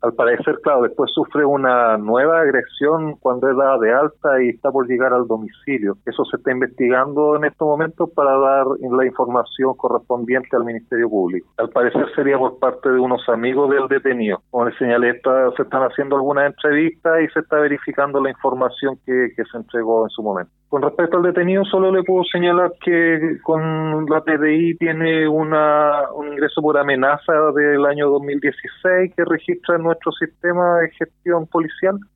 Al parecer, claro, después sufre una nueva agresión cuando es dada de alta y está por llegar al domicilio. Eso se está investigando en estos momentos para dar la información correspondiente al Ministerio Público. Al parecer sería por parte de unos amigos del detenido. Como les señalé, se están haciendo algunas entrevistas y se está verificando la información que se entregó en su momento. Con respecto al detenido, solo le puedo señalar que con la PDI tiene un ingreso por amenaza del año 2016 que registra en nuestro sistema de gestión policial.